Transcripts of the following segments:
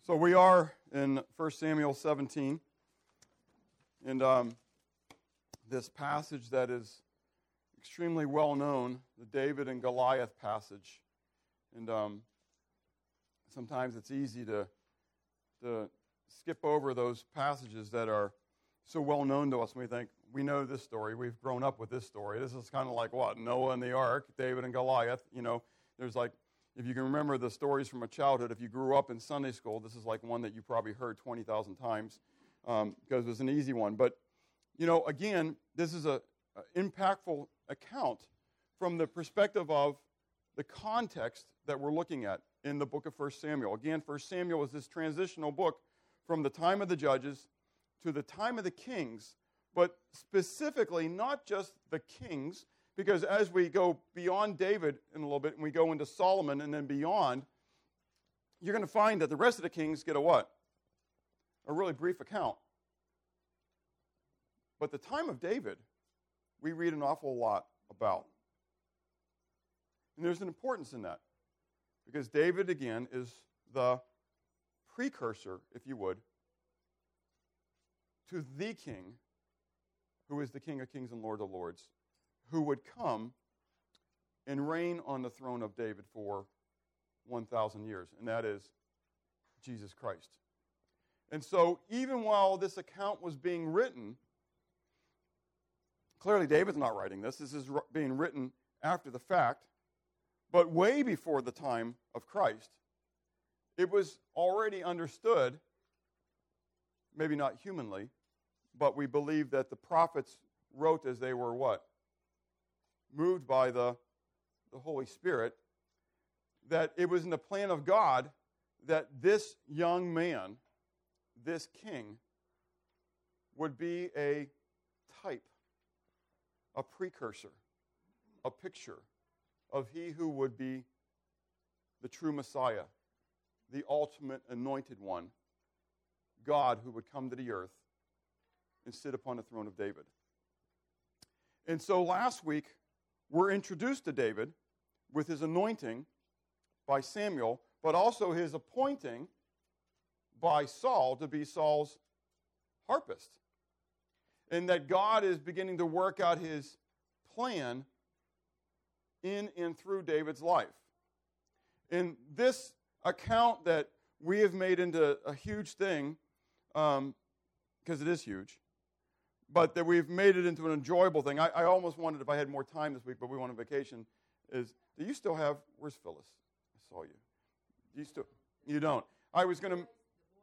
So we are in 1 Samuel 17, and this passage that is extremely well known, the David and Goliath passage. And sometimes it's easy to skip over those passages that are so well known to us. And we think, we know this story, we've grown up with this story. This is kind of like what? Noah and the ark, David and Goliath. You know, there's like, if you can remember the stories from a childhood, if you grew up in Sunday school, this is like one that you probably heard 20,000 times because it was an easy one. But, you know, again, this is an impactful account from the perspective of the context that we're looking at in the book of 1 Samuel. Again, 1 Samuel is this transitional book from the time of the judges to the time of the kings, but specifically not just the kings, because as we go beyond David in a little bit and we go into Solomon and then beyond, you're going to find that the rest of the kings get a what? A really brief account. But the time of David, we read an awful lot about. And there's an importance in that. Because David, again, is the precursor, if you would, to the king, who is the King of Kings and Lord of Lords, who would come and reign on the throne of David for 1,000 years, and that is Jesus Christ. And so even while this account was being written, clearly David's not writing this. This is being written after the fact, but way before the time of Christ. It was already understood, maybe not humanly, but we believe that the prophets wrote as they were what? Moved by the Holy Spirit, that it was in the plan of God that this young man, this king, would be a type, a precursor, a picture of he who would be the true Messiah, the ultimate anointed one, God who would come to the earth and sit upon the throne of David. And so last week, we're introduced to David with his anointing by Samuel, but also his appointing by Saul to be Saul's harpist. And that God is beginning to work out his plan in and through David's life. In this account that we have made into a huge thing, because it is huge, but that we've made it into an enjoyable thing. I almost wondered if I had more time this week, but we went on vacation. Do you still have, where's Phyllis? I saw you. Do you still, you don't. I was going to,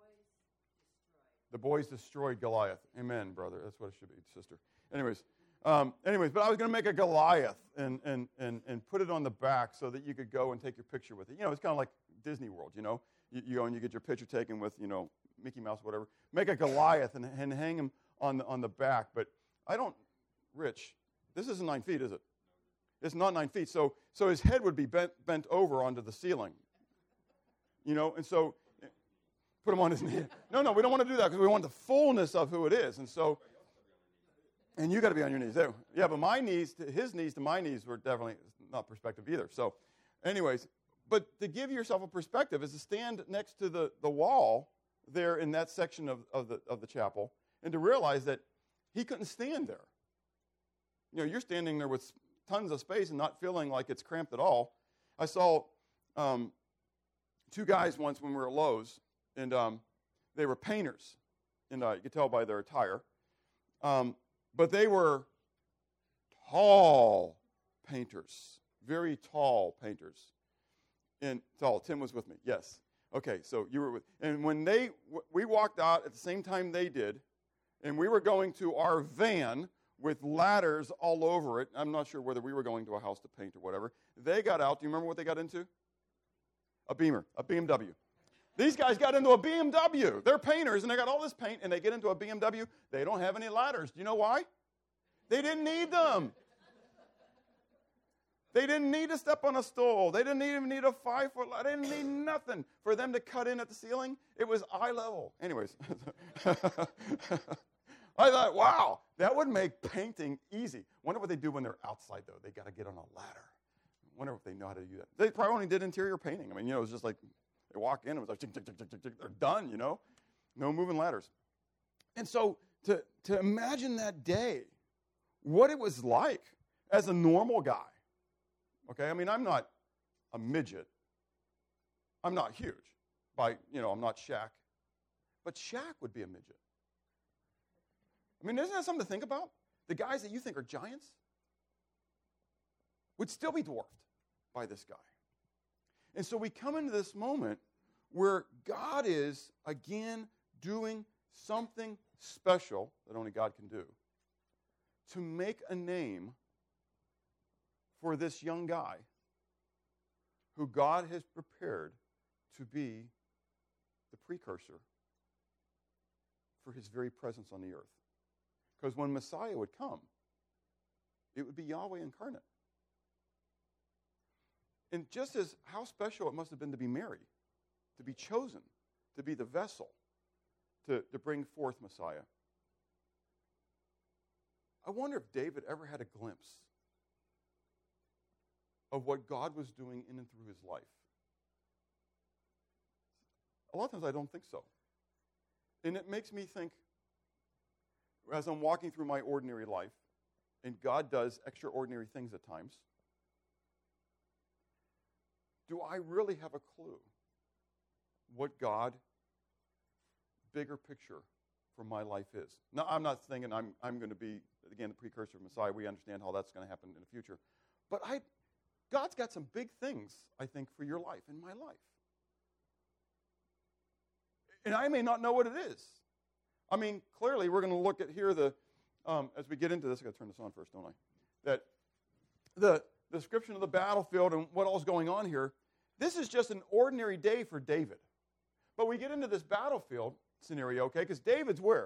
the boys destroyed Goliath. Amen, brother. That's what it should be, sister. Anyways, but I was going to make a Goliath and put it on the back so that you could go and take your picture with it. You know, it's kind of like Disney World, you know. You go and you get your picture taken with, you know, Mickey Mouse, whatever. Make a Goliath and hang him on the back. But I don't, Rich, this isn't 9 feet, is it? It's not 9 feet. So his head would be bent over onto the ceiling. You know, and so put him on his knee. No, we don't want to do that because we want the fullness of who it is. And so, and you got to be on your knees too. Yeah, but my knees, his knees to my knees were definitely not perspective either. So anyways, but to give yourself a perspective is to stand next to the wall there in that section of the chapel and to realize that he couldn't stand there. You know, you're standing there with tons of space and not feeling like it's cramped at all. I saw two guys once when we were at Lowe's, and they were painters, and you could tell by their attire. But they were tall painters, very tall painters. And tall. Tim was with me. Yes. Okay. So you were with. And when we walked out at the same time they did, and we were going to our van with ladders all over it. I'm not sure whether we were going to a house to paint or whatever. They got out. Do you remember what they got into? A Beamer, a BMW. These guys got into a BMW. They're painters, and they got all this paint, and they get into a BMW. They don't have any ladders. Do you know why? They didn't need them. They didn't need to step on a stool. They didn't even need a 5-foot ladder. They didn't need nothing for them to cut in at the ceiling. It was eye level. Anyways, I thought, wow, that would make painting easy. Wonder what they do when they're outside, though. They got to get on a ladder. Wonder if they know how to do that. They probably only did interior painting. I mean, you know, it was just like They walk in, and it was like, tick, tick, tick, tick, tick, tick, they're done, you know? No moving ladders. And so to imagine that day, what it was like as a normal guy, okay? I mean, I'm not a midget. I'm not huge. I'm not Shaq. But Shaq would be a midget. I mean, isn't that something to think about? The guys that you think are giants would still be dwarfed by this guy. And so we come into this moment where God is, again, doing something special that only God can do to make a name for this young guy who God has prepared to be the precursor for his very presence on the earth. Because when Messiah would come, it would be Yahweh incarnate. And just as how special it must have been to be Mary, to be chosen, to be the vessel to bring forth Messiah. I wonder if David ever had a glimpse of what God was doing in and through his life. A lot of times I don't think so. And it makes me think, as I'm walking through my ordinary life, and God does extraordinary things at times, do I really have a clue what God, bigger picture for my life is? Now, I'm not thinking I'm going to be, again, the precursor of Messiah. We understand how that's going to happen in the future. But God's got some big things, I think, for your life and my life. And I may not know what it is. I mean, clearly, we're going to look at here as we get into this. I've got to turn this on first, don't I? That the description of the battlefield and what all's going on here, this is just an ordinary day for David. But we get into this battlefield scenario, okay, because David's where?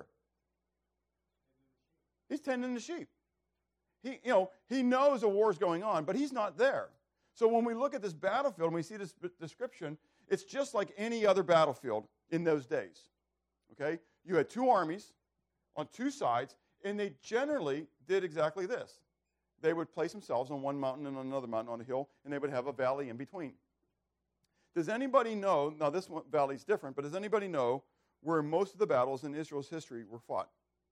He's tending the sheep. He knows a war's going on, but he's not there. So when we look at this battlefield and we see this description, it's just like any other battlefield in those days, okay? You had two armies on two sides, and they generally did exactly this. They would place themselves on one mountain and on another mountain on a hill, and they would have a valley in between. Does anybody know, now this valley's different, but does anybody know where most of the battles in Israel's history were fought?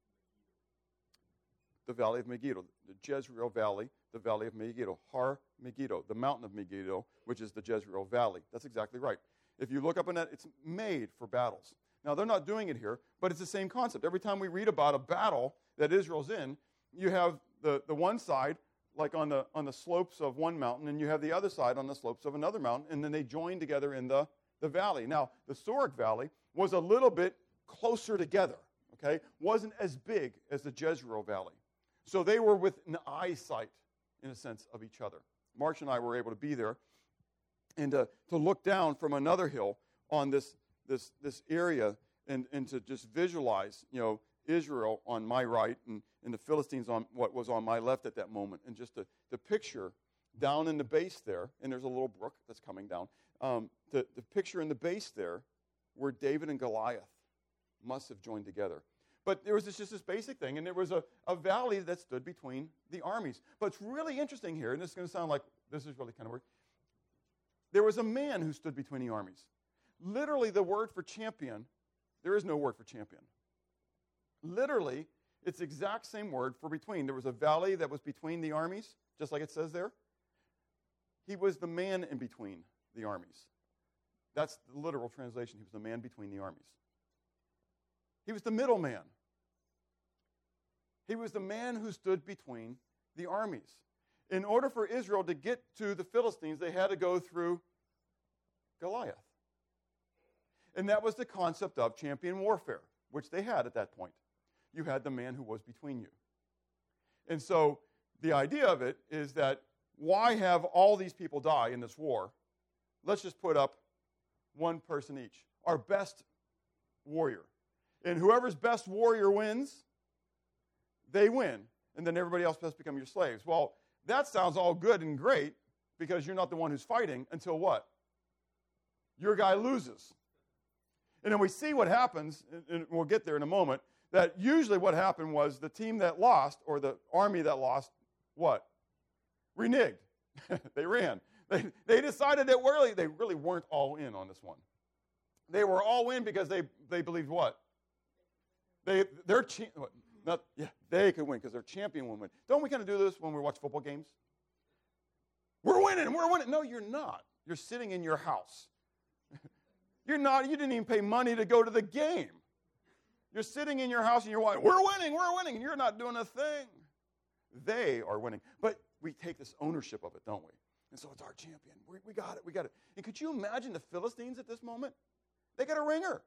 The Valley of Megiddo, the Jezreel Valley, the Valley of Megiddo, Har Megiddo, the mountain of Megiddo, which is the Jezreel Valley. That's exactly right. If you look up on that, it's made for battles. Now, they're not doing it here, but it's the same concept. Every time we read about a battle that Israel's in, you have the one side, like on the slopes of one mountain, and you have the other side on the slopes of another mountain, and then they join together in the valley. Now, the Sorek Valley was a little bit closer together, okay? Wasn't as big as the Jezreel Valley. So they were within eyesight, in a sense, of each other. March and I were able to be there and to look down from another hill on this area and to just visualize, Israel on my right and the Philistines on what was on my left at that moment. And just to picture down in the base there, and there's a little brook that's coming down, the picture in the base there where David and Goliath must have joined together. But there was just this basic thing, and there was a valley that stood between the armies. But it's really interesting here, and this is going to sound like this is really kind of weird. There was a man who stood between the armies. Literally, the word for champion, there is no word for champion. Literally, it's the exact same word for between. There was a valley that was between the armies, just like it says there. He was the man in between the armies. That's the literal translation. He was the man between the armies. He was the middleman. He was the man who stood between the armies. In order for Israel to get to the Philistines, they had to go through Goliath. And that was the concept of champion warfare, which they had at that point. You had the man who was between you. And so the idea of it is that why have all these people die in this war? Let's just put up one person each, our best warrior. And whoever's best warrior wins, they win. And then everybody else has to become your slaves. Well, that sounds all good and great because you're not the one who's fighting until what? Your guy loses. And then we see what happens, and we'll get there in a moment, that usually what happened was the team that lost, or the army that lost, what? Reneged. They ran. They decided that they really weren't all in on this one. They were all in because they believed what? They could win because their champion would win. Don't we kind of do this when we watch football games? We're winning. No, you're not. You're sitting in your house. You're not. You didn't even pay money to go to the game. You're sitting in your house and you're watching. We're winning. And you're not doing a thing. They are winning. But we take this ownership of it, don't we? And so it's our champion. We got it. And could you imagine the Philistines at this moment? They got a ringer.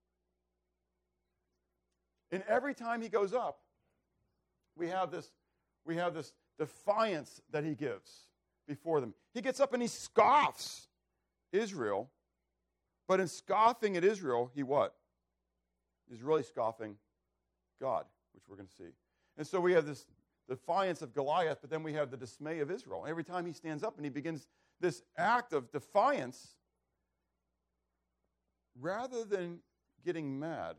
And every time he goes up, we have this defiance that he gives before them. He gets up and he scoffs Israel. But in scoffing at Israel, he what? He's really scoffing God, which we're going to see. And so we have this defiance of Goliath, but then we have the dismay of Israel. Every time he stands up and he begins this act of defiance, rather than getting mad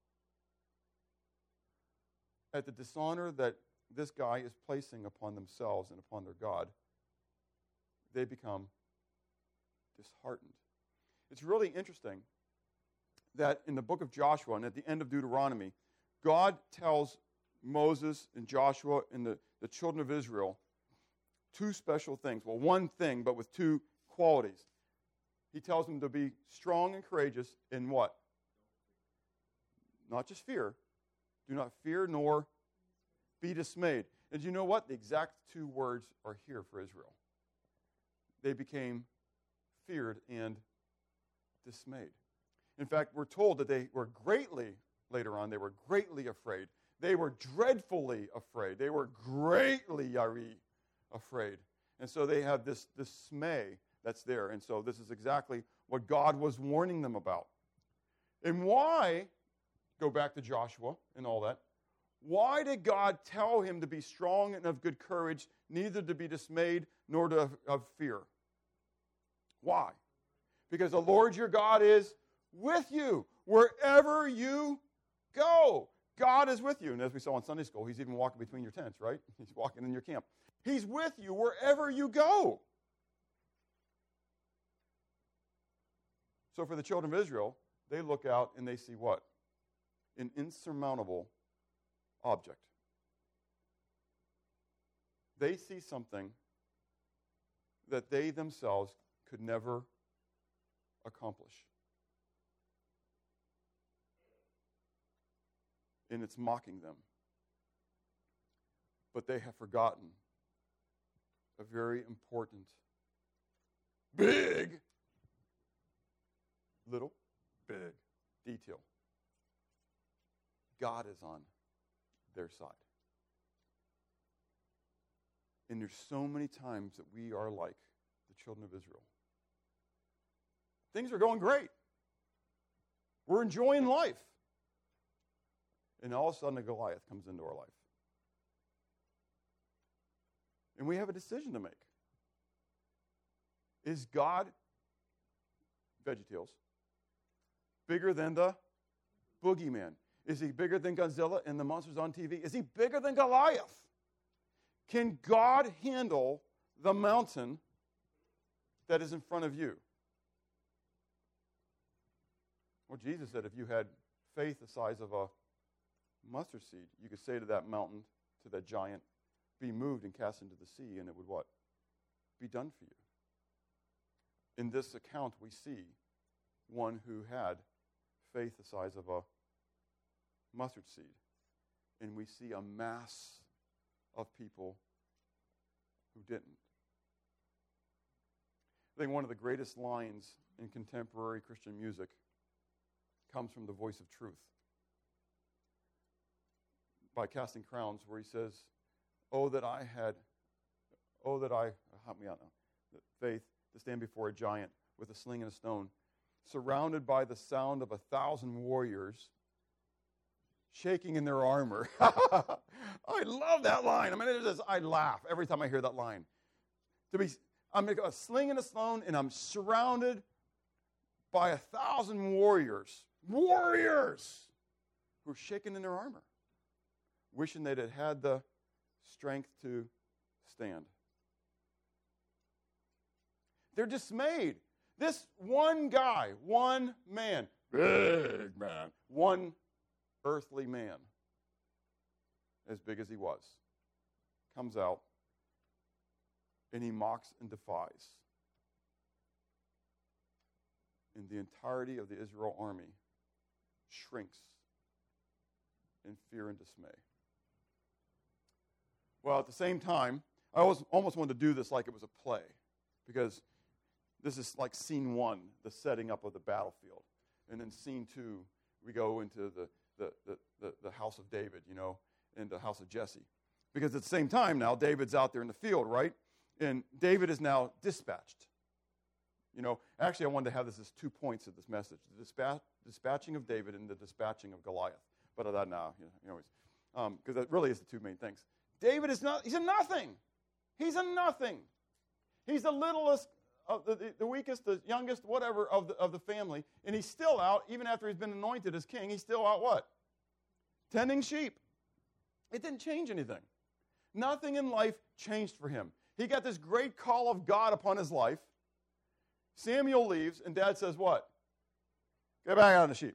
at the dishonor that this guy is placing upon themselves and upon their God, they become disheartened. It's really interesting that in the book of Joshua and at the end of Deuteronomy, God tells Moses and Joshua and the children of Israel two special things. Well, one thing, but with two qualities. He tells them to be strong and courageous in what? Not just fear. Do not fear nor be dismayed. And you know what? The exact two words are here for Israel. They became feared and dismayed. In fact, we're told that they were greatly, later on, they were greatly afraid. They were dreadfully afraid. They were greatly afraid. And so they have this dismay that's there. And so this is exactly what God was warning them about. And why, go back to Joshua and all that, why did God tell him to be strong and of good courage, neither to be dismayed nor to have fear? Why? Because the Lord your God is with you wherever you go. God is with you. And as we saw in Sunday school, he's even walking between your tents, right? He's walking in your camp. He's with you wherever you go. So for the children of Israel, they look out and they see what? An insurmountable object. They see something that they themselves could never accomplish. And it's mocking them. But they have forgotten a very important, big, little, big detail. God is on their side. And there's so many times that we are like the children of Israel. Things are going great. We're enjoying life. And all of a sudden a Goliath comes into our life. And we have a decision to make. Is God, VeggieTales, bigger than the boogeyman? Is he bigger than Godzilla and the monsters on TV? Is he bigger than Goliath? Can God handle the mountain that is in front of you? Well, Jesus said if you had faith the size of a mustard seed, you could say to that mountain, to that giant, be moved and cast into the sea, and it would what? Be done for you. In this account, we see one who had faith the size of a mustard seed. And we see a mass of people who didn't. I think one of the greatest lines in contemporary Christian music comes from The Voice of Truth by Casting Crowns, where he says, help me out now, faith to stand before a giant with a sling and a stone, surrounded by the sound of 1,000 warriors shaking in their armor. I love that line. I mean, I laugh every time I hear that line. I'm a sling and a stone, and I'm surrounded by 1,000 warriors who are shaking in their armor, wishing they had had the strength to stand. They're dismayed. This one guy, one man, big man, one earthly man, as big as he was, comes out and he mocks and defies. And the entirety of the Israel army shrinks in fear and dismay. Well, at the same time, I almost wanted to do this like it was a play, because this is like scene one, the setting up of the battlefield. And then scene two, we go into the house of David, and the house of Jesse. Because at the same time now, David's out there in the field, right? And David is now dispatched. Actually, I wanted to have this as 2 points of this message: the dispatching of David and the dispatching of Goliath. But of that now, because that really is the two main things. David he's a nothing. He's a nothing. He's the littlest, the weakest, the youngest, whatever of the family, and he's still out, even after he's been anointed as king, he's still out what? Tending sheep. It didn't change anything. Nothing in life changed for him. He got this great call of God upon his life. Samuel leaves, and Dad says what? Get back out of the sheep.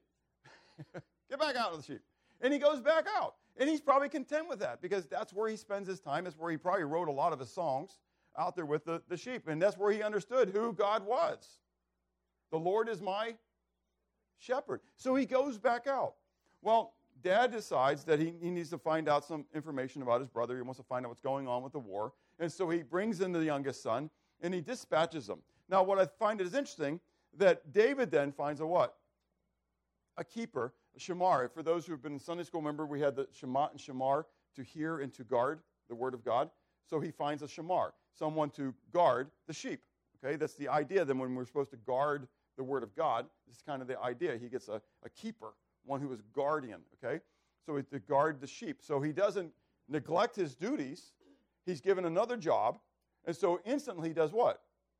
Get back out of the sheep. And he goes back out. And he's probably content with that, because that's where he spends his time. That's where he probably wrote a lot of his songs, out there with the sheep. And that's where he understood who God was. The Lord is my shepherd. So he goes back out. Well, Dad decides that he needs to find out some information about his brother. He wants to find out what's going on with the war. And so he brings in the youngest son, and he dispatches him. Now, what I find is interesting, that David then finds a what? A keeper, a shamar. For those who have been in Sunday school, remember we had the shamat and shamar, to hear and to guard the word of God. So he finds a shamar, someone to guard the sheep. Okay, that's the idea. Then when we're supposed to guard the word of God, this is kind of the idea. He gets a keeper, one who is guardian. Okay, so to guard the sheep. So he doesn't neglect his duties. He's given another job, and so instantly he does what?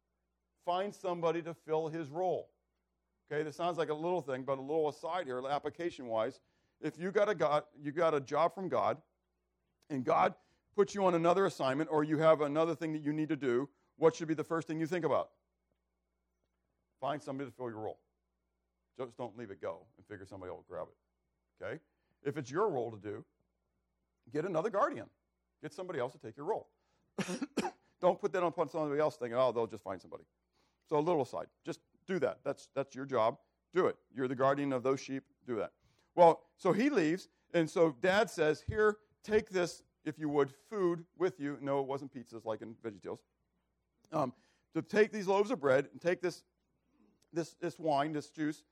Find somebody to fill his role. Okay, this sounds like a little thing, but a little aside here, application-wise. If you got a job from God, and God puts you on another assignment, or you have another thing that you need to do, what should be the first thing you think about? Find somebody to fill your role. Just don't leave it go and figure somebody else will grab it. Okay? If it's your role to do, get another guardian. Get somebody else to take your role. Don't put that upon somebody else thinking, they'll just find somebody. So a little aside. Just do that. That's your job. Do it. You're the guardian of those sheep. Do that. Well, so he leaves, and so Dad says, here, take this, if you would, food with you. No, it wasn't pizzas like in VeggieTales. To take these loaves of bread and take this wine, this juice,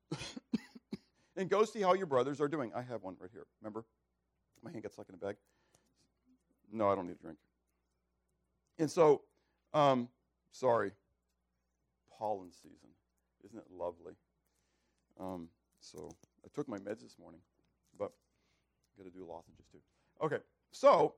and go see how your brothers are doing. I have one right here. Remember? My hand gets stuck in a bag. No, I don't need a drink. And so, sorry, pollen season. Isn't it lovely? So I took my meds this morning, but I'm going to do lozenges too. Okay, so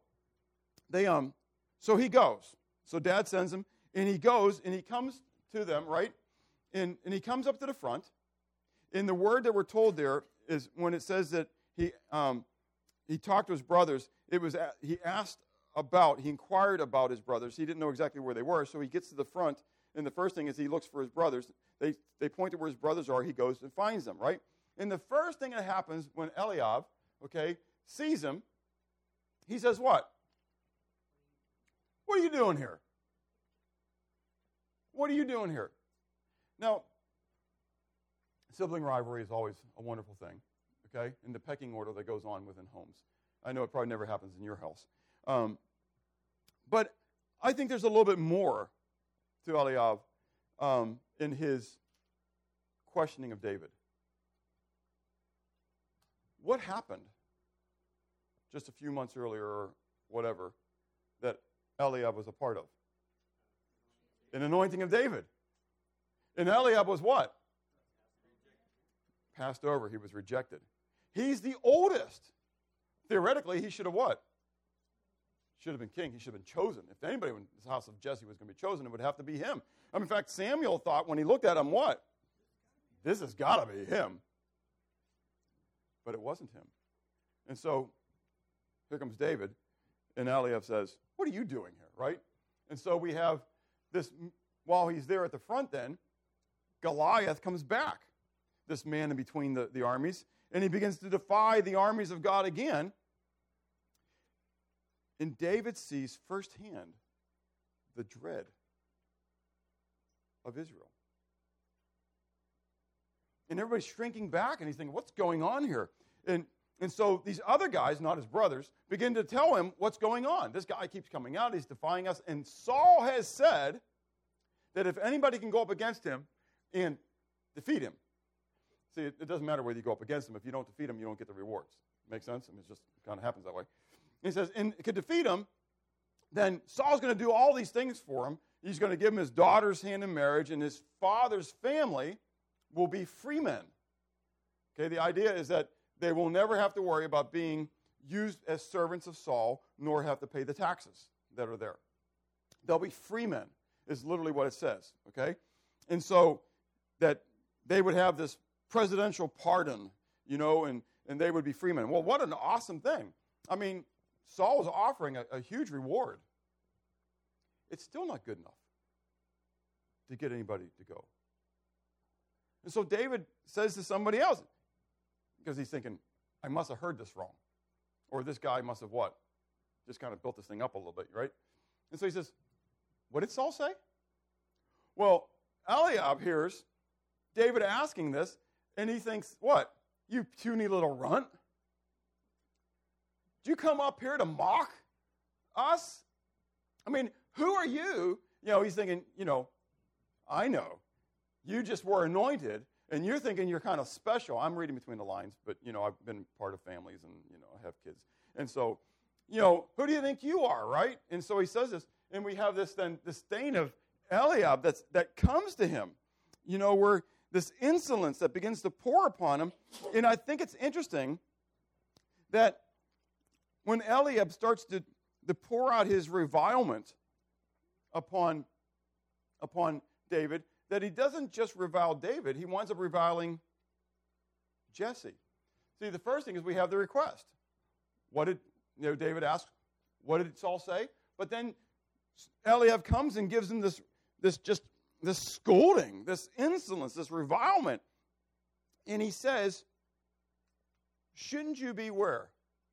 so he goes. So Dad sends him, and he goes, and he comes to them, right? And he comes up to the front. And the word that we're told there is when it says that he talked to his brothers. He inquired about his brothers. He didn't know exactly where they were, so he gets to the front. And the first thing is he looks for his brothers. They point to where his brothers are. He goes and finds them, right? And the first thing that happens when Eliab, sees him, he says what? What are you doing here? What are you doing here? Now, sibling rivalry is always a wonderful thing, okay? In the pecking order that goes on within homes. I know it probably never happens in your house. But I think there's a little bit more to Eliab in his questioning of David. What happened just a few months earlier or whatever that Eliab was a part of? An anointing of David. And Eliab was what? Passed over. He was rejected. He's the oldest. Theoretically, he should have what? Should have been king. He should have been chosen. If anybody in the house of Jesse was going to be chosen, it would have to be him. In fact, Samuel thought when he looked at him, what? This has got to be him. But it wasn't him. And so here comes David, and Eliab says, what are you doing here, right? And so we have this, while he's there at the front then, Goliath comes back, this man in between the armies, and he begins to defy the armies of God again. And David sees firsthand the dread of Israel. And everybody's shrinking back, and he's thinking, what's going on here? And so these other guys, not his brothers, begin to tell him what's going on. This guy keeps coming out. He's defying us. And Saul has said that if anybody can go up against him and defeat him, see, it doesn't matter whether you go up against him. If you don't defeat him, you don't get the rewards. Make sense? I mean, it just kind of happens that way. And he says, and could defeat him, then Saul's going to do all these things for him. He's going to give him his daughter's hand in marriage, and his father's family will be free men. Okay, the idea is that they will never have to worry about being used as servants of Saul, nor have to pay the taxes that are there. They'll be free men, is literally what it says, okay? And so that they would have this presidential pardon, and they would be free men. Well, what an awesome thing. I mean, Saul was offering a huge reward. It's still not good enough to get anybody to go. And so David says to somebody else, because he's thinking, I must have heard this wrong. Or this guy must have what? Just kind of built this thing up a little bit, right? And so he says, what did Saul say? Well, Eliab hears David asking this, and he thinks, what? You puny little runt? Did you come up here to mock us? I mean, who are you? He's thinking, I know. You just were anointed, and you're thinking you're kind of special. I'm reading between the lines, but, I've been part of families and, I have kids. And so, who do you think you are, right? And so he says this, and we have this disdain of Eliab that comes to him, where this insolence that begins to pour upon him. And I think it's interesting that when Eliab starts to pour out his revilement upon David, that he doesn't just revile David, he winds up reviling Jesse. See, the first thing is we have the request. What did David ask? What did Saul say? But then Eliab comes and gives him this scolding, this insolence, this revilement. And he says, shouldn't you be where?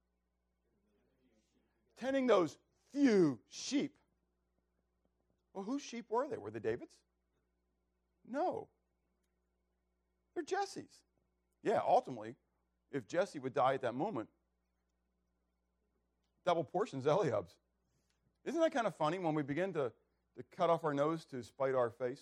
Tending those few sheep. Well, whose sheep were they? Were they David's? No. They're Jesse's. Yeah, ultimately, if Jesse would die at that moment, double portions Eliab's. Isn't that kind of funny when we begin to cut off our nose to spite our face?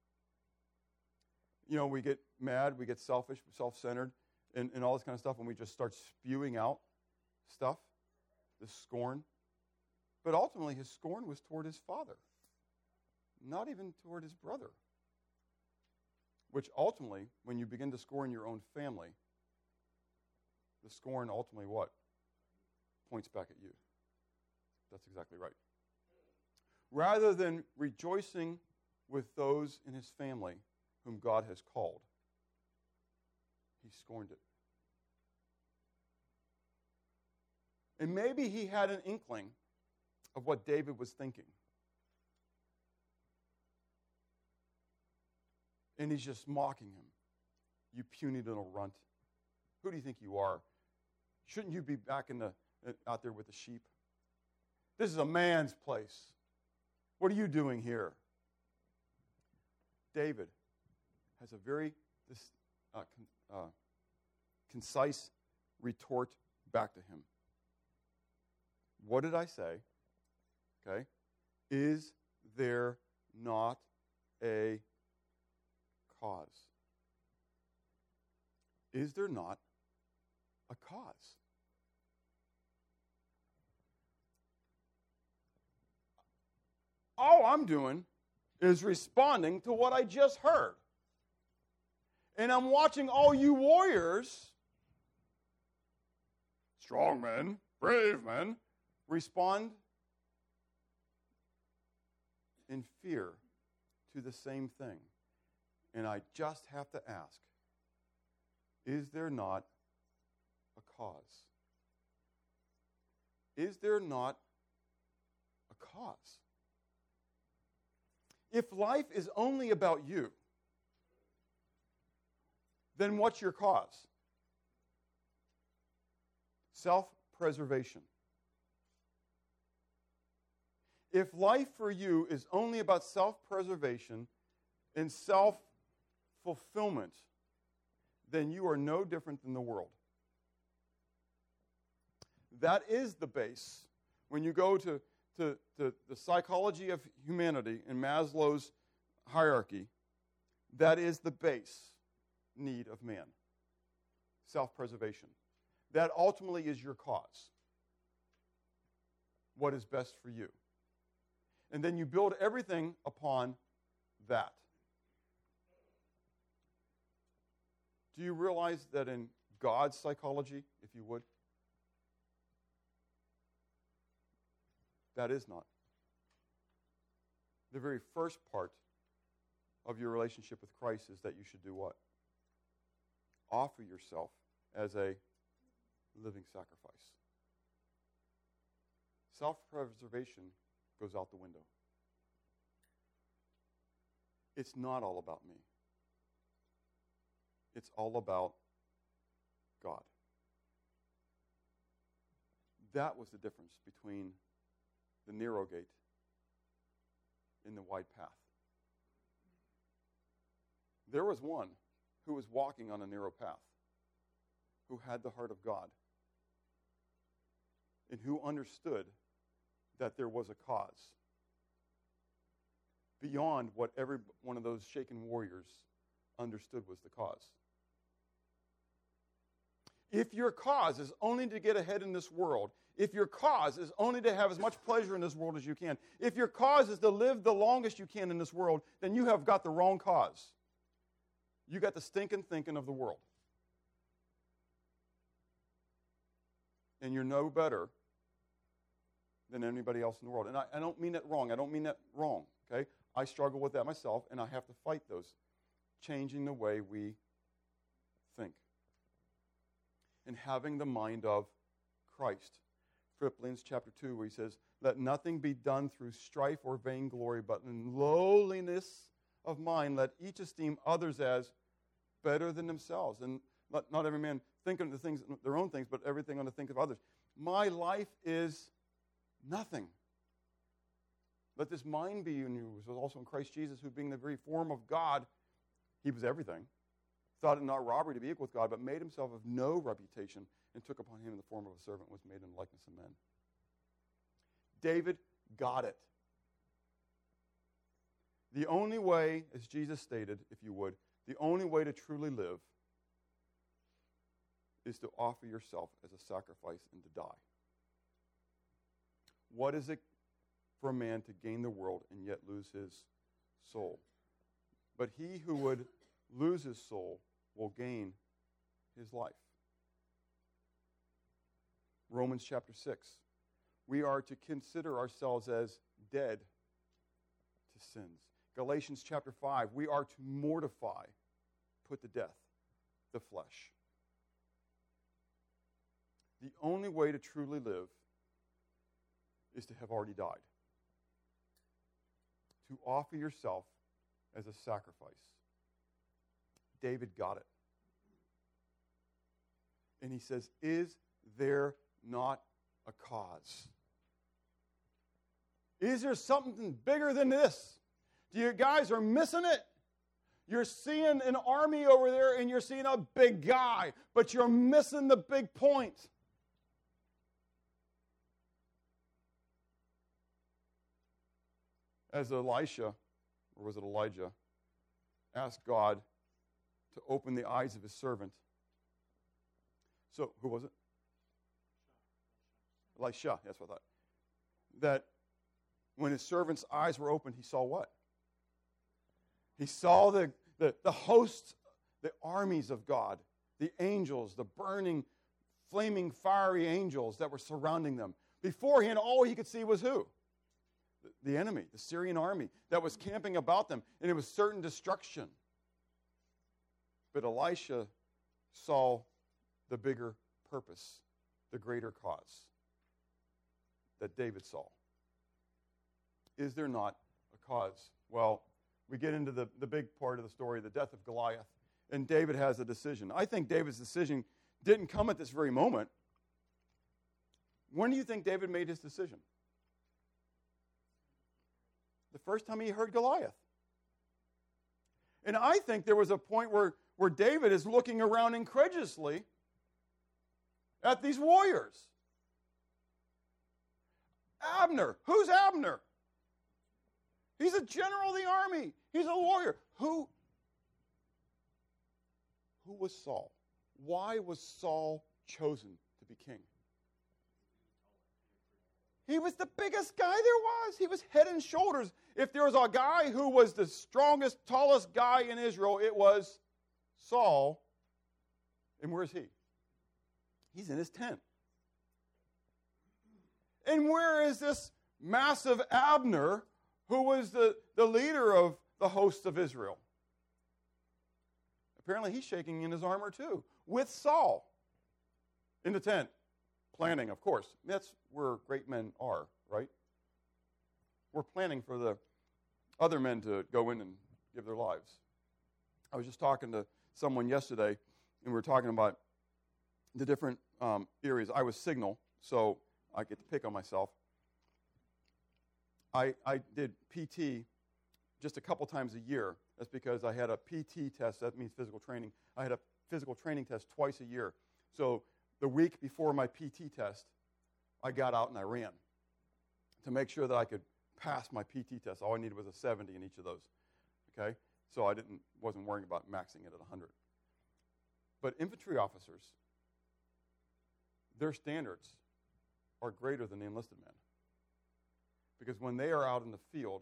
We get mad, we get selfish, self-centered, and all this kind of stuff, and we just start spewing out stuff, this scorn. But ultimately, his scorn was toward his father, not even toward his brother. Which ultimately, when you begin to scorn your own family, the scorn ultimately what? Points back at you. That's exactly right. Rather than rejoicing with those in his family whom God has called, he scorned it. And maybe he had an inkling of what David was thinking. And he's just mocking him. You puny little runt. Who do you think you are? Shouldn't you be back out there with the sheep? This is a man's place. What are you doing here? David has a very concise retort back to him. What did I say? Okay. Is there not a cause? Is there not a cause? All I'm doing is responding to what I just heard. And I'm watching all you warriors, strong men, brave men, respond in fear to the same thing. And I just have to ask, is there not a cause? Is there not a cause? If life is only about you, then what's your cause? Self-preservation. If life for you is only about self-preservation and self-fulfillment, then you are no different than the world. That is the base. When you go to the psychology of humanity in Maslow's hierarchy, that is the base need of man. Self-preservation. That ultimately is your cause. What is best for you. And then you build everything upon that. Do you realize that in God's psychology, if you would, that is not. The very first part of your relationship with Christ is that you should do what? Offer yourself as a living sacrifice. Self-preservation goes out the window. It's not all about me. It's all about God. That was the difference between the narrow gate and the wide path. There was one who was walking on a narrow path, who had the heart of God, and who understood that there was a cause beyond what every one of those shaken warriors understood was the cause. If your cause is only to get ahead in this world, if your cause is only to have as much pleasure in this world as you can, if your cause is to live the longest you can in this world, then you have got the wrong cause. You got the stinking thinking of the world. And you're no better than anybody else in the world. And I don't mean that wrong. I don't mean that wrong, okay? I struggle with that myself, and I have to fight those, changing the way we think. And having the mind of Christ. Philippians chapter 2, where he says, let nothing be done through strife or vainglory, but in lowliness of mind, let each esteem others as better than themselves. And let not every man think of the things, their own things, but everything on the think of others. My life is nothing. Let this mind be in you, which was also in Christ Jesus, who being the very form of God, he was everything. Thought it not robbery to be equal with God, but made himself of no reputation, and took upon him the form of a servant, was made in the likeness of men. David got it. The only way, as Jesus stated, if you would, the only way to truly live is to offer yourself as a sacrifice and to die. What is it for a man to gain the world and yet lose his soul? But he who would lose his soul will gain his life. Romans chapter 6. We are to consider ourselves as dead to sins. Galatians chapter 5. We are to mortify, put to death, the flesh. The only way to truly live is to have already died. To offer yourself as a sacrifice. David got it. And he says, is there not a cause? Is there something bigger than this? You guys are missing it. You're seeing an army over there and you're seeing a big guy, but you're missing the big point. As Elisha, or was it Elijah, asked God to open the eyes of his servant. So, who was it? Elisha, that's what I thought. That when his servant's eyes were opened, he saw what? He saw the hosts, the armies of God, the angels, the burning, flaming, fiery angels that were surrounding them. Beforehand, all he could see was who? The enemy, the Syrian army that was camping about them, and it was certain destruction. But Elisha saw the bigger purpose, the greater cause that David saw. Is there not a cause? Well, we get into the big part of the story, the death of Goliath. and David has a decision. I think David's decision didn't come at this very moment. When do you think David made his decision? The first time he heard Goliath. And I think there was a point where David is looking around incredulously at these warriors. Abner. Who's Abner? He's a general of the army. He's a warrior. Who was Saul? Why was Saul chosen to be king? He was the biggest guy there was. He was head and shoulders. If there was a guy who was the strongest, tallest guy in Israel, it was Saul. And where's he? He's in his tent. And where is this massive Abner, who was the leader of the hosts of Israel? Apparently he's shaking in his armor too, with Saul in the tent, planning, of course. That's where great men are, right? We're planning for the other men to go in and give their lives. I was just talking to someone yesterday, and we were talking about the different areas. I was signal, so I get to pick on myself. I did PT just a couple times a year. That's because I had a PT test. That means physical training. I had a physical training test twice a year. So the week before my PT test, I got out and I ran to make sure that I could pass my PT test. All I needed was a 70 in each of those. Okay? So I wasn't worrying about maxing it at 100. But infantry officers, their standards are greater than the enlisted men. Because when they are out in the field,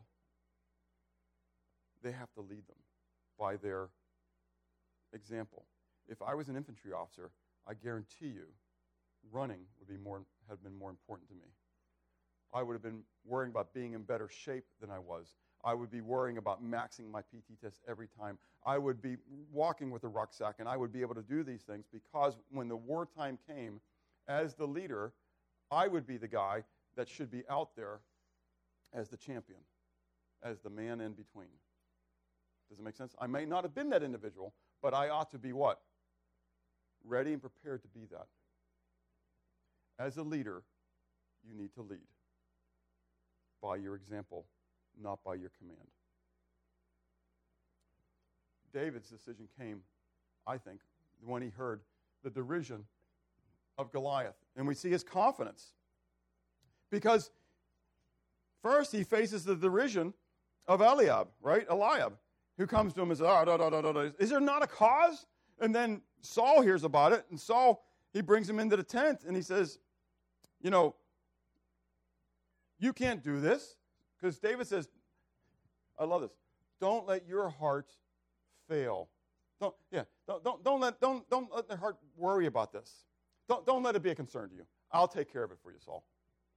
they have to lead them by their example. If I was an infantry officer, I guarantee you, running would have been more important to me. I would have been worrying about being in better shape than I was. I would be worrying about maxing my PT test every time. I would be walking with a rucksack, and I would be able to do these things because when the wartime came, as the leader, I would be the guy that should be out there as the champion, as the man in between. Does it make sense? I may not have been that individual, but I ought to be what? Ready and prepared to be that. As a leader, you need to lead by your example, not by your command. David's decision came, I think, when he heard the derision of Goliath. And we see his confidence. Because first he faces the derision of Eliab, right? Eliab, who comes to him and says, is there not a cause? And then Saul hears about it, and Saul, he brings him into the tent, and he says, you can't do this. Because David says, I love this, don't let your heart fail. Don't let the heart worry about this. Don't let it be a concern to you. I'll take care of it for you, Saul.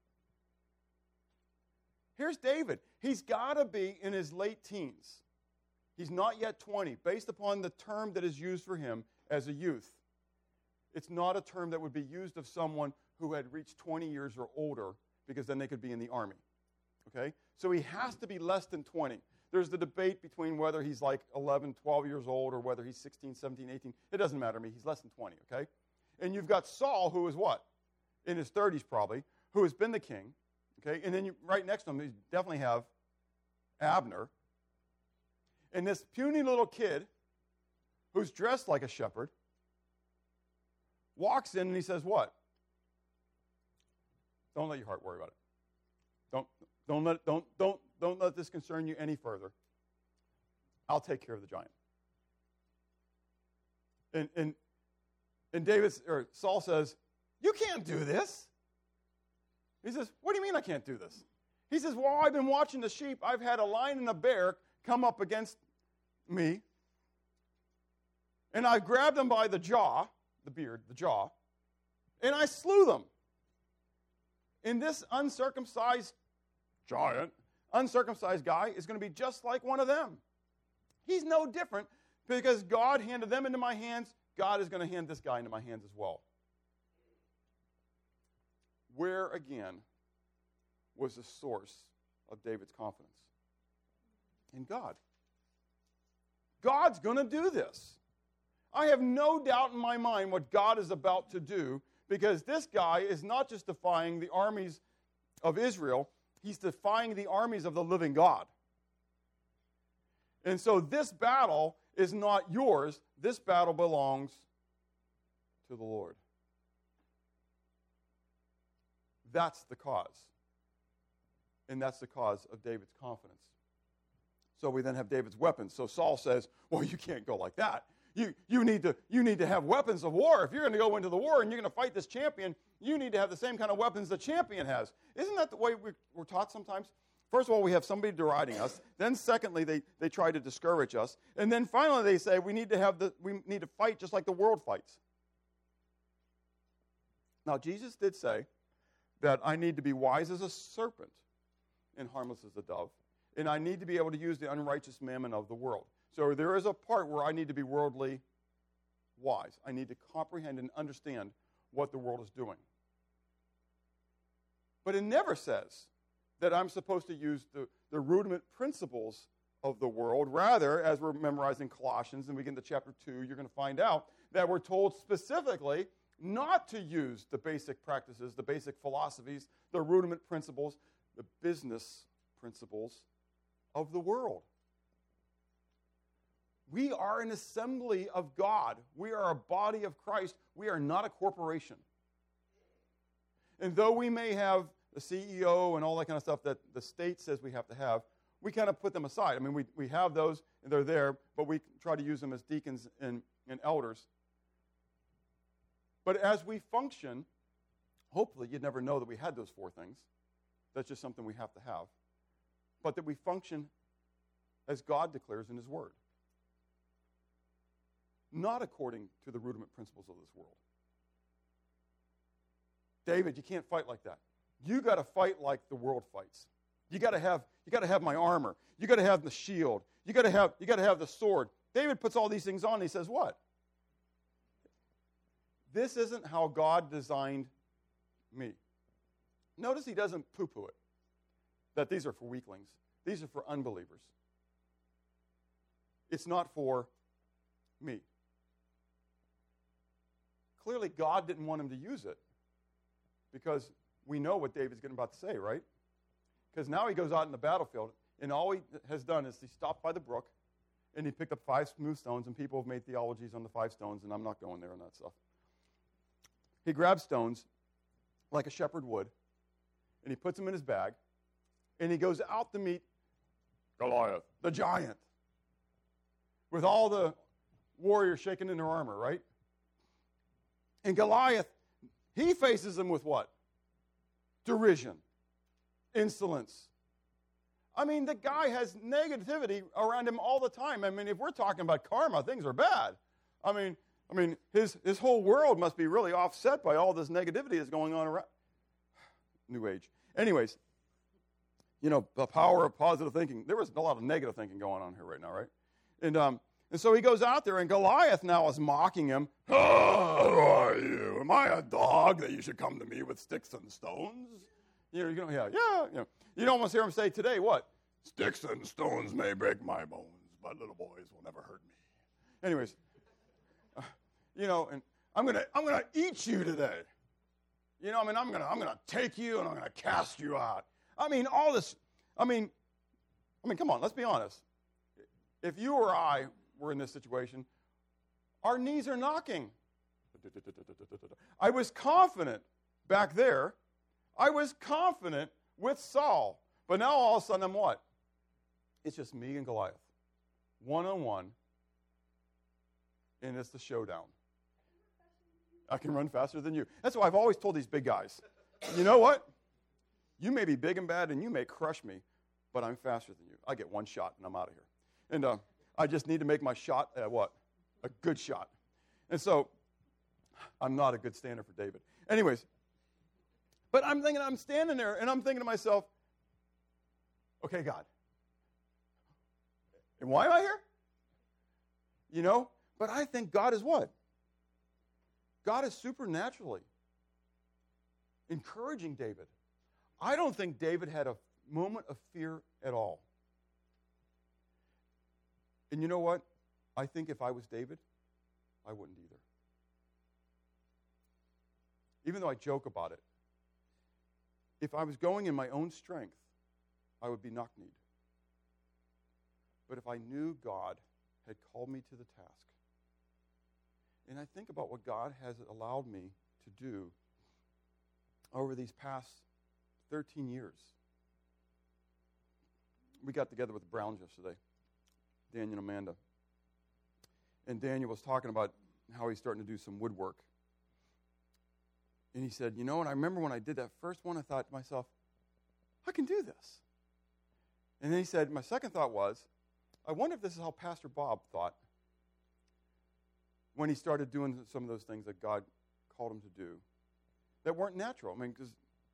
Here's David. He's got to be in his late teens. He's not yet 20, based upon the term that is used for him as a youth. It's not a term that would be used of someone who had reached 20 years or older, because then they could be in the army. Okay? So he has to be less than 20. There's the debate between whether he's like 11, 12 years old, or whether he's 16, 17, 18. It doesn't matter to me. He's less than 20, okay? And you've got Saul, who is what? In his 30s probably, who has been the king, okay? And then right next to him, you definitely have Abner. And this puny little kid, who's dressed like a shepherd, walks in and he says, what? Don't let your heart worry about it. Don't let this concern you any further. I'll take care of the giant. And Saul says, you can't do this. He says, what do you mean I can't do this? He says, well, I've been watching the sheep. I've had a lion and a bear come up against me. And I grabbed them by the jaw, the beard, the jaw, and I slew them. And this uncircumcised giant, uncircumcised guy is going to be just like one of them. He's no different because God handed them into my hands. God is going to hand this guy into my hands as well. Where, again, was the source of David's confidence? In God. God's going to do this. I have no doubt in my mind what God is about to do, because this guy is not just defying the armies of Israel, he's defying the armies of the living God. And so this battle is not yours. This battle belongs to the Lord. That's the cause. And that's the cause of David's confidence. So we then have David's weapons. So Saul says, well, you can't go like that. You need to have weapons of war. If you're going to go into the war and you're going to fight this champion, you need to have the same kind of weapons the champion has. Isn't that the way we're taught sometimes? First of all, we have somebody deriding us. Then secondly, they try to discourage us. And then finally they say we need to fight just like the world fights. Now, Jesus did say that I need to be wise as a serpent and harmless as a dove. And I need to be able to use the unrighteous mammon of the world. So there is a part where I need to be worldly wise. I need to comprehend and understand what the world is doing. But it never says that I'm supposed to use the rudiment principles of the world. Rather, as we're memorizing Colossians and we get into chapter 2, you're going to find out that we're told specifically not to use the basic practices, the basic philosophies, the rudiment principles, the business principles of the world. We are an assembly of God. We are a body of Christ. We are not a corporation. And though we may have the CEO and all that kind of stuff that the state says we have to have, we kind of put them aside. I mean, we have those, and they're there, but we try to use them as deacons and elders. But as we function, hopefully you'd never know that we had those four things. That's just something we have to have. But that we function as God declares in His Word. Not according to the rudiment principles of this world. David, you can't fight like that. You got to fight like the world fights. You got to have my armor. You got to have the shield. You got to have the sword. David puts all these things on and he says, what? This isn't how God designed me. Notice he doesn't poo-poo it. That these are for weaklings. These are for unbelievers. It's not for me. Clearly, God didn't want him to use it because we know what David's about to say, right? Because now he goes out in the battlefield, and all he has done is he stopped by the brook, and he picked up 5 smooth stones, and people have made theologies on the 5 stones, and I'm not going there on that stuff. He grabs stones like a shepherd would, and he puts them in his bag, and he goes out to meet Goliath, the giant, with all the warriors shaking in their armor, right? And Goliath, he faces him with what? Derision, insolence. I mean, the guy has negativity around him all the time. I mean, if we're talking about karma, things are bad. I mean, his whole world must be really offset by all this negativity that's going on around. New Age. Anyways, you know, the power of positive thinking. There was a lot of negative thinking going on here right now, right? And so he goes out there, and Goliath now is mocking him. Oh, who are you? Am I a dog that you should come to me with sticks and stones? You don't almost hear him say today, what? Sticks and stones may break my bones, but little boys will never hurt me. Anyways, and I'm gonna eat you today. I'm gonna take you and I'm gonna cast you out. I mean, all this. I mean, come on, let's be honest. If you or I were in this situation, our knees are knocking. I was confident back there. I was confident with Saul. But now all of a sudden I'm what? It's just me and Goliath. One-on-one. And it's the showdown. I can run faster than you. That's why I've always told these big guys, you know what? You may be big and bad and you may crush me, but I'm faster than you. I get one shot and I'm out of here. And I just need to make my shot a good shot. And so I'm not a good stander for David. Anyways, but I'm standing there and I'm thinking to myself, okay, God, and why am I here? But I think God is what? God is supernaturally encouraging David. I don't think David had a moment of fear at all. And you know what? I think if I was David, I wouldn't either. Even though I joke about it, if I was going in my own strength, I would be knock-kneed. But if I knew God had called me to the task, and I think about what God has allowed me to do over these past 13 years. We got together with the Browns yesterday, Daniel and Amanda. And Daniel was talking about how he's starting to do some woodwork. And he said, and I remember when I did that first one, I thought to myself, I can do this. And then he said, my second thought was, I wonder if this is how Pastor Bob thought when he started doing some of those things that God called him to do that weren't natural. Because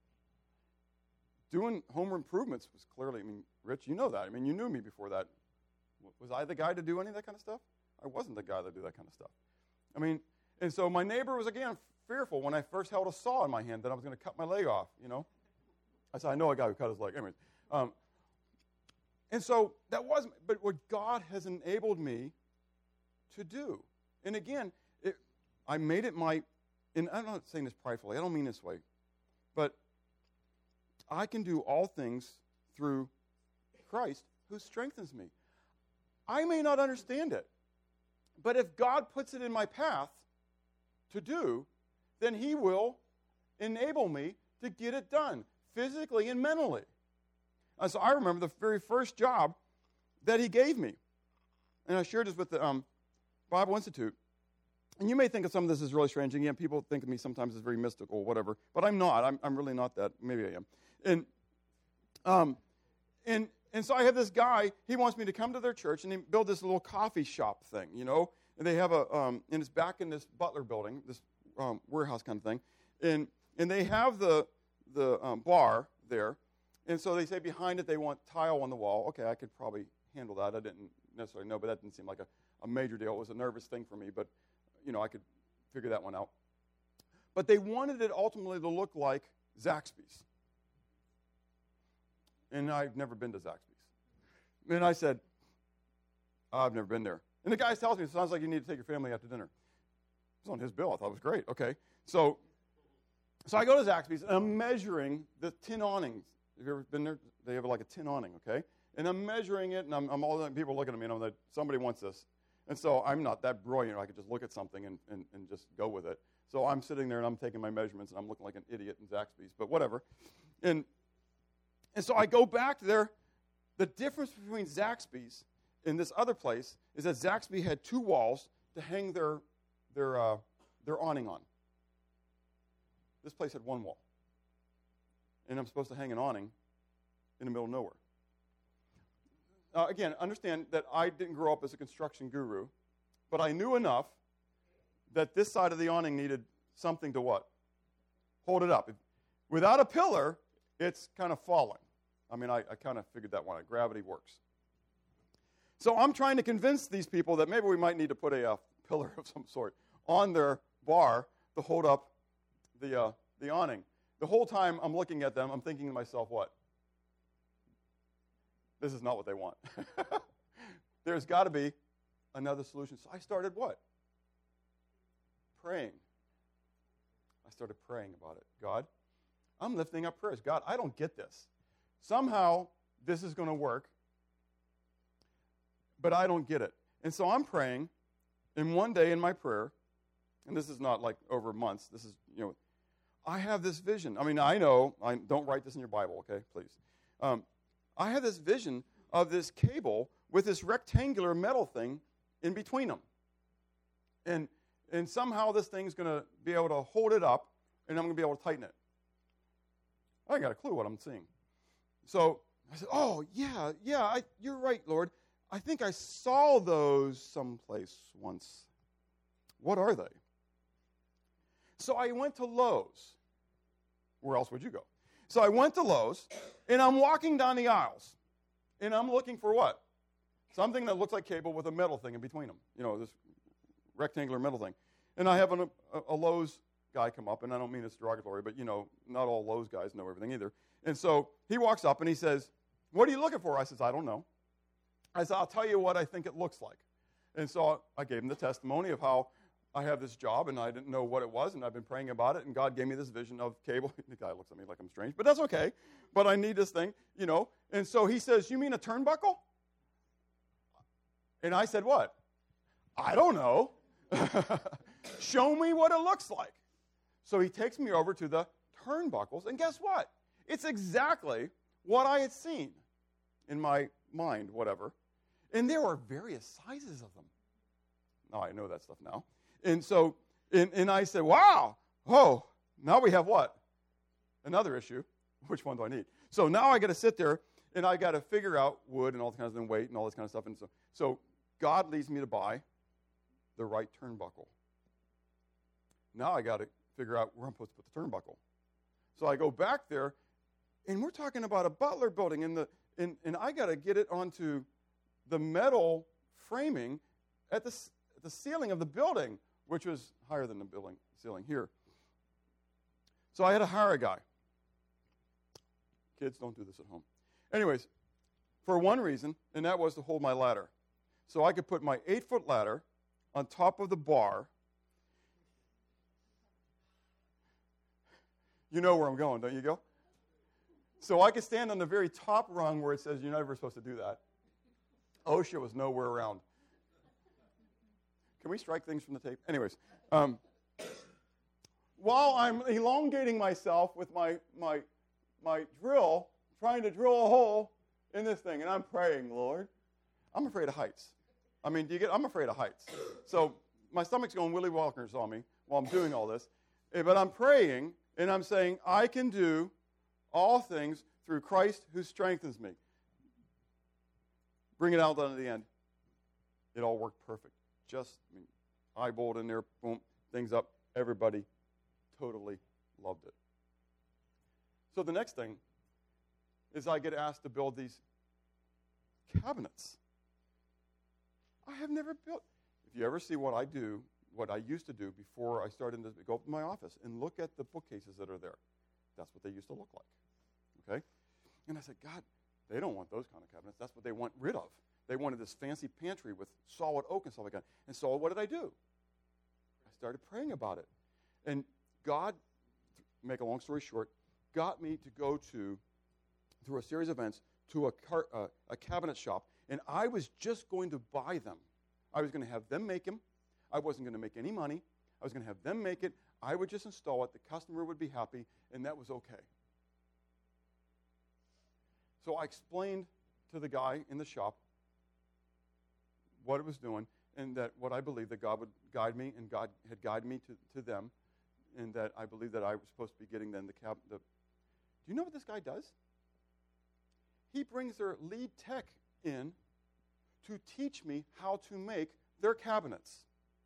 doing home improvements was clearly, Rich, you know that. You knew me before that. Was I the guy to do any of that kind of stuff? I wasn't the guy to do that kind of stuff. And so my neighbor was, again, fearful when I first held a saw in my hand that I was going to cut my leg off, I said, I know a guy who cut his leg. Anyways, and so that wasn't, but what God has enabled me to do. And again, I made it and I'm not saying this pridefully, I don't mean this way, but I can do all things through Christ who strengthens me. I may not understand it, but if God puts it in my path to do, then He will enable me to get it done, physically and mentally. So I remember the very first job that He gave me, and I shared this with the Bible Institute. And you may think of some of this as really strange. Again, people think of me sometimes as very mystical, whatever. But I'm not. I'm really not that. Maybe I am. And so I have this guy. He wants me to come to their church and he build this little coffee shop thing, And they have and it's back in this Butler building, this warehouse kind of thing. And they have the bar there. And so they say behind it they want tile on the wall. Okay, I could probably handle that. I didn't necessarily know, but that didn't seem like a major deal. It was a nervous thing for me, but I could figure that one out. But they wanted it ultimately to look like Zaxby's. And I've never been to Zaxby's. And I said, I've never been there. And the guy tells me, it sounds like you need to take your family out to dinner. It was on his bill. I thought it was great. Okay. So I go to Zaxby's, and I'm measuring the tin awnings. Have you ever been there? They have like a tin awning, okay? And I'm measuring it, and I'm all people looking at me, and I'm like, somebody wants this. And so I'm not that brilliant. I could just look at something and just go with it. So I'm sitting there, and I'm taking my measurements, and I'm looking like an idiot in Zaxby's, but whatever. And so I go back there. The difference between Zaxby's and this other place is that Zaxby had two walls to hang their awning on. This place had one wall. And I'm supposed to hang an awning in the middle of nowhere. Again, understand that I didn't grow up as a construction guru, but I knew enough that this side of the awning needed something to what? Hold it up. Without a pillar, it's kind of falling. I kind of figured that one out. Gravity works. So I'm trying to convince these people that maybe we might need to put a pillar of some sort on their bar to hold up the awning. The whole time I'm looking at them, I'm thinking to myself, what? This is not what they want. There's got to be another solution. So I started what? Praying. I started praying about it. God, I'm lifting up prayers. God, I don't get this. Somehow this is going to work, but I don't get it. And so I'm praying, and one day in my prayer, and this is not like over months, this is, I have this vision. I know, don't write this in your Bible, okay, please. I have this vision of this cable with this rectangular metal thing in between them. And somehow this thing's going to be able to hold it up, and I'm going to be able to tighten it. I ain't got a clue what I'm seeing. So I said, oh, yeah, you're right, Lord. I think I saw those someplace once. What are they? So I went to Lowe's. Where else would you go? So I went to Lowe's, and I'm walking down the aisles, and I'm looking for what? Something that looks like cable with a metal thing in between them. This rectangular metal thing. And I have a Lowe's guy come up, and I don't mean it's derogatory, but, not all Lowe's guys know everything either. And so he walks up, and he says, what are you looking for? I says, I don't know. I said, I'll tell you what I think it looks like. And so I gave him the testimony of how I have this job, and I didn't know what it was, and I've been praying about it, and God gave me this vision of cable. The guy looks at me like I'm strange, but that's okay. But I need this thing, you know. And so he says, you mean a turnbuckle? And I said, what? I don't know. Show me what it looks like. So he takes me over to the turnbuckles, and guess what? It's exactly what I had seen in my mind, whatever. And there were various sizes of them. Now I know that stuff now. And so, and I said, wow, oh, now we have what? Another issue. Which one do I need? So now I got to sit there, and I got to figure out wood and all the kinds of things, weight and all this kind of stuff. And so God leads me to buy the right turnbuckle. Now I got to figure out where I'm supposed to put the turnbuckle. So I go back there, and we're talking about a Butler building, and I got to get it onto the metal framing at the ceiling of the building, which was higher than the building ceiling here. So I had to hire a guy. Kids, don't do this at home. Anyways, for one reason, and that was to hold my ladder. So I could put my 8-foot ladder on top of the bar. You know where I'm going, don't you, Gil? So I could stand on the very top rung where it says you're never supposed to do that. OSHA was nowhere around. Can we strike things from the tape? Anyways, while I'm elongating myself with my drill, trying to drill a hole in this thing, and I'm praying, Lord, I'm afraid of heights. I mean, I'm afraid of heights. So my stomach's going Willy Walkers on me while I'm doing all this. But I'm praying, and I'm saying, I can do all things through Christ who strengthens me. Bring it out down to the end. It all worked perfect. Just eyeballed in there, boom, things up. Everybody totally loved it. So the next thing is I get asked to build these cabinets. I have never built. If you ever see what I do, what I used to do before I started to go up to my office and look at the bookcases that are there, that's what they used to look like. Okay? And I said, God, they don't want those kind of cabinets. That's what they want rid of. They wanted this fancy pantry with solid oak and stuff like that. And so what did I do? I started praying about it. And God, make a long story short, got me to go through a series of events, to a cabinet shop, and I was just going to buy them. I was going to have them make them. I wasn't going to make any money. I was going to have them make it. I would just install it. The customer would be happy, and that was okay. So I explained to the guy in the shop what it was doing, and that what I believed that God would guide me, and God had guided me to them, and that I believed that I was supposed to be getting them do you know what this guy does? He brings their lead tech in to teach me how to make their cabinets.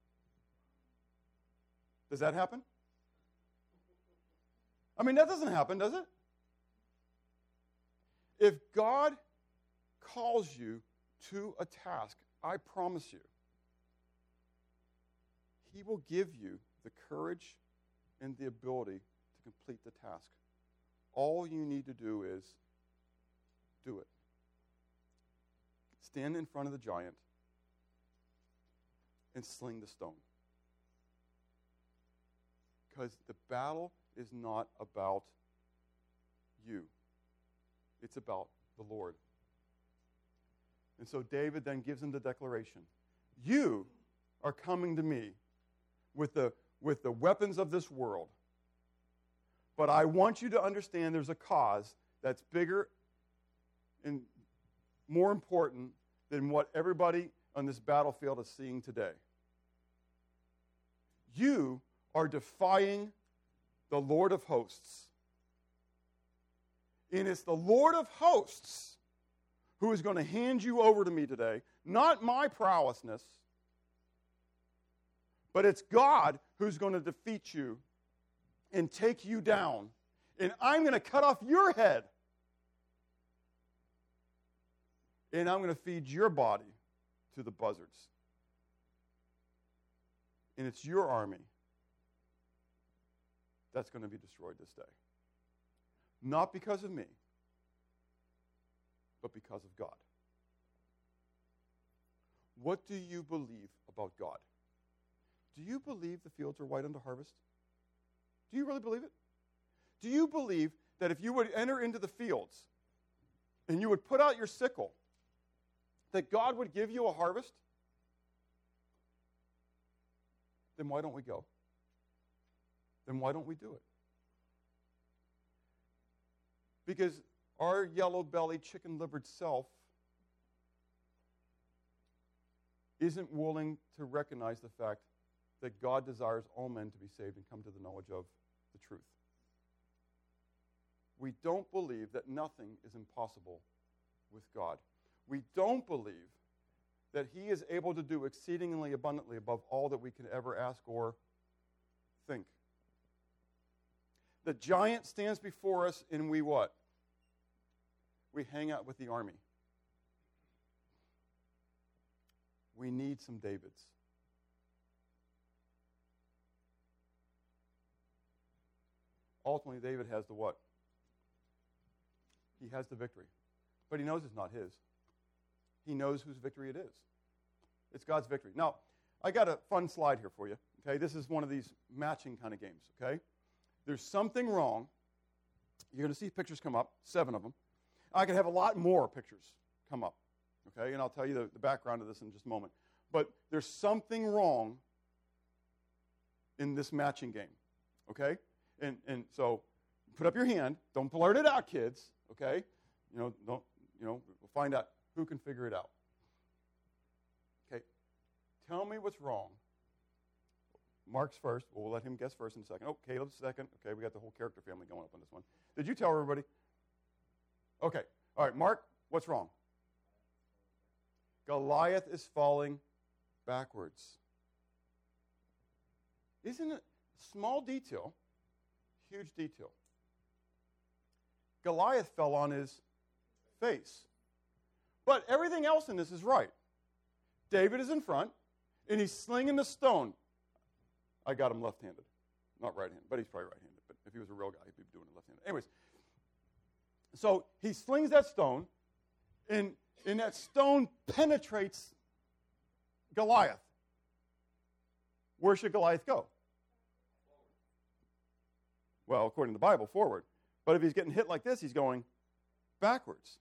Does that happen? I mean, that doesn't happen, does it? If God calls you to a task, I promise you, He will give you the courage and the ability to complete the task. All you need to do is do it. Stand in front of the giant and sling the stone. Because the battle is not about you. It's about the Lord. And so David then gives him the declaration. You are coming to me with the weapons of this world. But I want you to understand there's a cause that's bigger and more important than what everybody on this battlefield is seeing today. You are defying the Lord of hosts. And it's the Lord of hosts who is going to hand you over to me today, not my prowessness, but it's God who's going to defeat you and take you down. And I'm going to cut off your head. And I'm going to feed your body to the buzzards. And it's your army that's going to be destroyed this day. Not because of me, but because of God. What do you believe about God? Do you believe the fields are white unto harvest? Do you really believe it? Do you believe that if you would enter into the fields and you would put out your sickle, that God would give you a harvest? Then why don't we go? Then why don't we do it? Because our yellow-bellied, chicken-livered self isn't willing to recognize the fact that God desires all men to be saved and come to the knowledge of the truth. We don't believe that nothing is impossible with God. We don't believe that He is able to do exceedingly abundantly above all that we can ever ask or think. The giant stands before us, and we what? We hang out with the army. We need some Davids. Ultimately, David has the what? He has the victory. But he knows it's not his. He knows whose victory it is. It's God's victory. Now, I got a fun slide here for you. Okay, this is one of these matching kind of games. Okay, there's something wrong. You're going to see pictures come up, 7 of them. I could have a lot more pictures come up. Okay, and I'll tell you the background of this in just a moment. But there's something wrong in this matching game. Okay, and so put up your hand. Don't blurt it out, kids. Okay, we'll find out who can figure it out. Okay, tell me what's wrong. Mark's first. We'll let him guess first in a second. Oh, Caleb's second. Okay, we got the whole character family going up on this one. Did you tell everybody? Okay. All right, Mark, what's wrong? Goliath is falling backwards. Isn't it a small detail, huge detail? Goliath fell on his face. But everything else in this is right. David is in front, and he's slinging the stone. I got him left-handed, not right-handed, but he's probably right-handed. But if he was a real guy, he'd be doing it left-handed. Anyways, so he slings that stone, and that stone penetrates Goliath. Where should Goliath go? Well, according to the Bible, forward. But if he's getting hit like this, he's going backwards.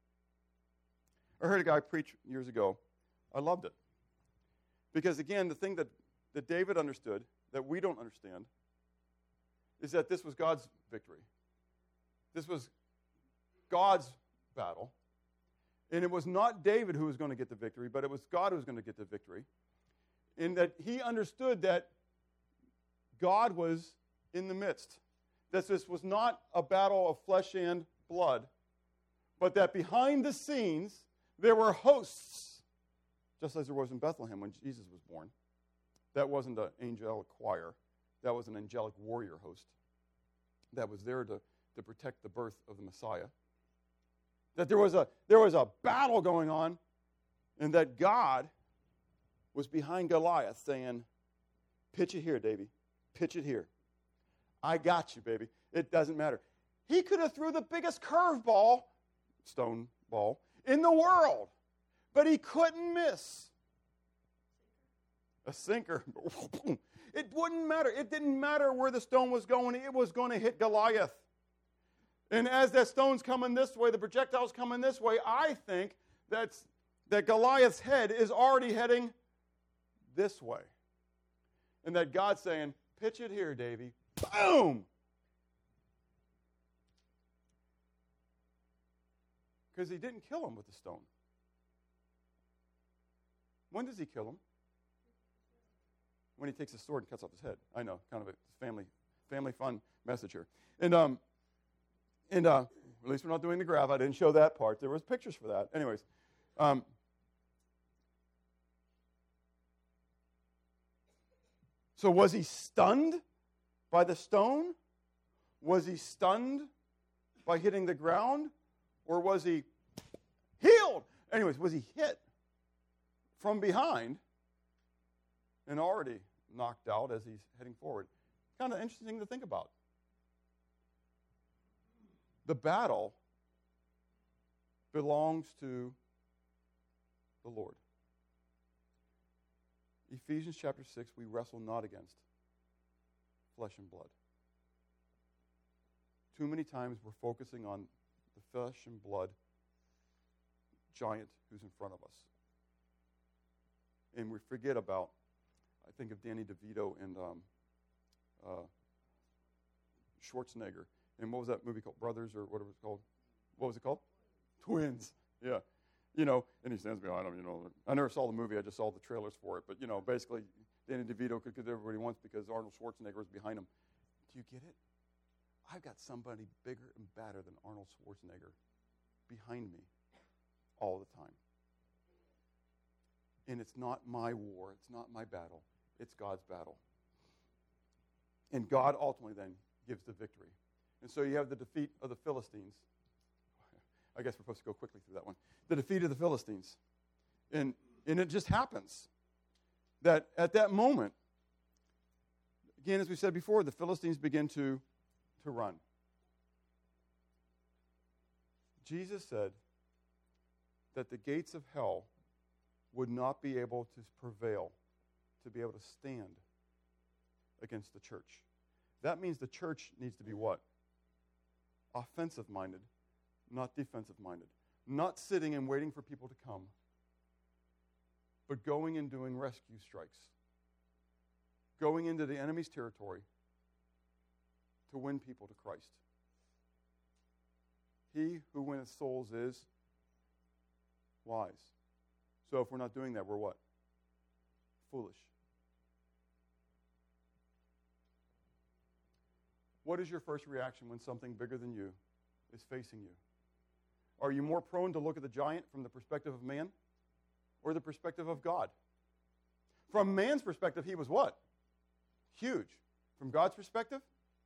I heard a guy preach years ago. I loved it. Because, again, the thing that David understood that we don't understand is that this was God's victory. This was God's battle. And it was not David who was going to get the victory, but it was God who was going to get the victory. And that he understood that God was in the midst. That this was not a battle of flesh and blood, but that behind the scenes there were hosts, just as there was in Bethlehem when Jesus was born. That wasn't an angelic choir. That was an angelic warrior host that was there to protect the birth of the Messiah. That there was a battle going on, and that God was behind Goliath saying, pitch it here, Davy. Pitch it here. I got you, baby. It doesn't matter. He could have threw the biggest curveball, stone ball, in the world, but he couldn't miss. A sinker. It wouldn't matter. It didn't matter where the stone was going. It was going to hit Goliath. And as that stone's coming this way, the projectile's coming this way, I think that Goliath's head is already heading this way. And that God's saying, pitch it here, Davy. Boom! Because he didn't kill him with the stone. When does he kill him? When he takes his sword and cuts off his head. I know, kind of a family fun message here. And at least we're not doing the grab. I didn't show that part. There was pictures for that. Anyways. So was he stunned by the stone? Was he stunned by hitting the ground? Or was he healed? Anyways, was he hit from behind and already knocked out as he's heading forward? Kind of interesting to think about. The battle belongs to the Lord. Ephesians chapter 6, we wrestle not against flesh and blood. Too many times we're focusing on the flesh and blood giant who's in front of us. And we forget about, I think of Danny DeVito and Schwarzenegger. And what was that movie called? Brothers or whatever it's called? What was it called? Twins. Yeah. And he stands behind him, I never saw the movie. I just saw the trailers for it. But, basically, Danny DeVito could get everybody wants because Arnold Schwarzenegger was behind him. Do you get it? I've got somebody bigger and badder than Arnold Schwarzenegger behind me all the time. And it's not my war. It's not my battle. It's God's battle. And God ultimately then gives the victory. And so you have the defeat of the Philistines. I guess we're supposed to go quickly through that one. The defeat of the Philistines. And it just happens that at that moment, again, as we said before, the Philistines begin to run. Jesus said that the gates of hell would not be able to prevail, to be able to stand against the church. That means the church needs to be what? Offensive-minded, not defensive-minded. Not sitting and waiting for people to come, but going and doing rescue strikes. Going into the enemy's territory to win people to Christ. He who winneth souls is wise. So if we're not doing that, we're what? Foolish. What is your first reaction when something bigger than you is facing you? Are you more prone to look at the giant from the perspective of man or the perspective of God? From man's perspective, he was what? Huge. From God's perspective,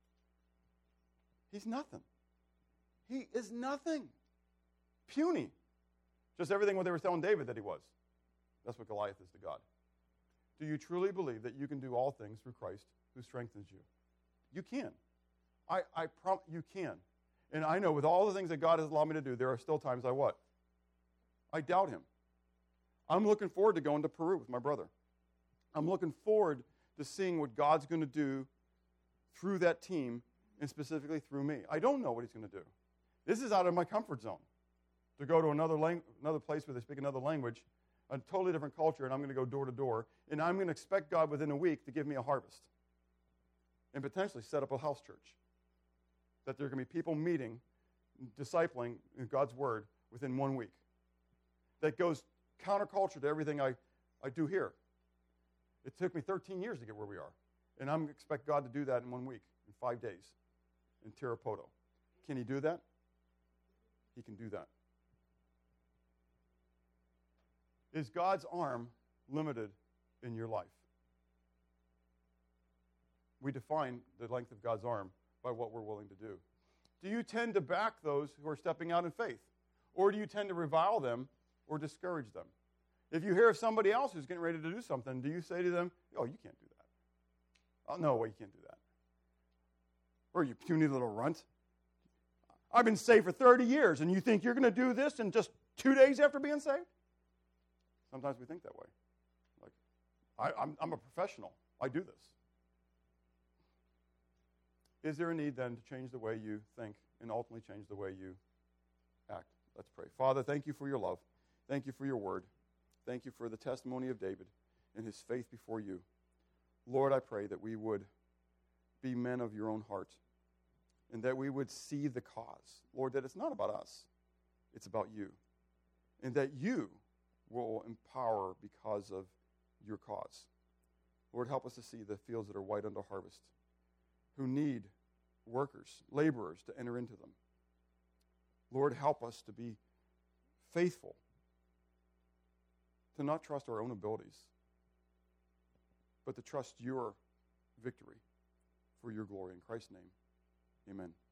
he's nothing. He is nothing. Puny. Just everything what they were telling David that he was. That's what Goliath is to God. Do you truly believe that you can do all things through Christ who strengthens you? You can. I promise you can. And I know with all the things that God has allowed me to do, there are still times I what? I doubt him. I'm looking forward to going to Peru with my brother. I'm looking forward to seeing what God's going to do through that team and specifically through me. I don't know what he's going to do. This is out of my comfort zone. To go to another place where they speak another language, a totally different culture, and I'm going to go door to door, and I'm going to expect God within a week to give me a harvest and potentially set up a house church. That there are going to be people meeting, discipling in God's word within 1 week. That goes counterculture to everything I do here. It took me 13 years to get where we are. And I'm expect God to do that in 1 week, in 5 days, in Tarapoto. Can he do that? He can do that. Is God's arm limited in your life? We define the length of God's arm by what we're willing to do. Do you tend to back those who are stepping out in faith? Or do you tend to revile them or discourage them? If you hear of somebody else who's getting ready to do something, do you say to them, oh, you can't do that? Oh, no way, you can't do that. Or you puny little runt. I've been saved for 30 years, and you think you're going to do this in just 2 days after being saved? Sometimes we think that way. Like, I'm a professional. I do this. Is there a need then to change the way you think and ultimately change the way you act? Let's pray. Father, thank you for your love. Thank you for your word. Thank you for the testimony of David and his faith before you. Lord, I pray that we would be men of your own heart and that we would see the cause. Lord, that it's not about us. It's about you. And that you will empower because of your cause. Lord, help us to see the fields that are white unto harvest, who need workers, laborers to enter into them. Lord, help us to be faithful, to not trust our own abilities, but to trust your victory for your glory. In Christ's name, amen.